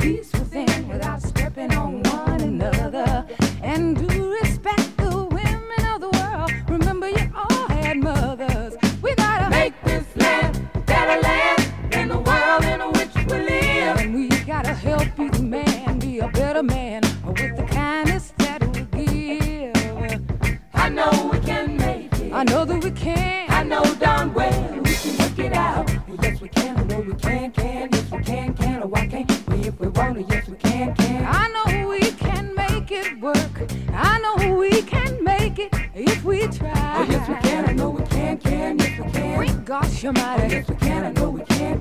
peace within without stepping on one another. And do respect the women of the world. Remember, you all had mothers. We gotta make this land a better land than the world in which we live. And we gotta help each man be a better man with the kindness that we give. I know we can make it. I know that we can. I know darn well we can work it out. Yes, we can. I know we can. Yes, we can. Oh, why can't we if we want to? Yes, we can. I know we can make it work. I know we can make it if we try. Oh, yes, we can. I know we can. Yes, we can. Great gosh almighty. Oh, yes, we can. I know we can.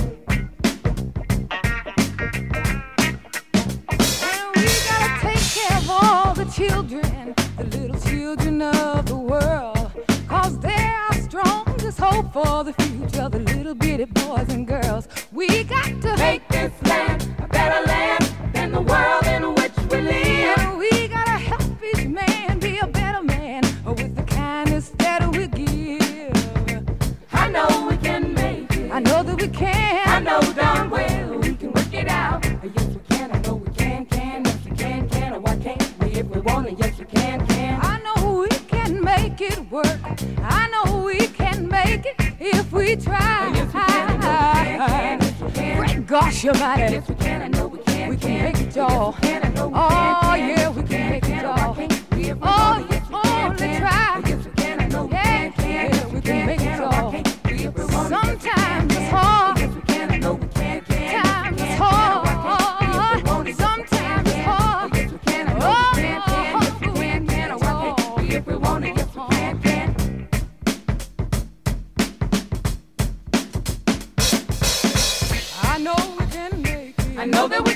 And we gotta take care of all the children, the little children of the world. 'Cause they're our strongest hope for the future, the little bitty boys and girls. We got to make this land a better land than the world in which we live. And we gotta help each man be a better man with the kindness that we give. I know we can make it. I know that we can. I know darn well we can work it out. Yes, we can. I know we can. Yes, we can. Oh, why can't we if we want to? Yes, we can. I know we can make it work. I know we can make it if we try. Oh, yes, we can. I know we can. Yes, we can. Great gosh almighty. Yes, we can. I know we can. We can make it, y'all. Yes, we can. I know we oh, can. yeah, we can make it, y'all. Oh, yes, we only try. Yes, we can. I know we yeah, can. Yeah, we can make it, y'all. Sometimes it's hard. Yes, we can. I know we can. Sometimes it's hard. Sometimes it's hard. Yes, we can. I know we can. Yes, we can. If we want it, yes, we can. I know we can make it. I know that we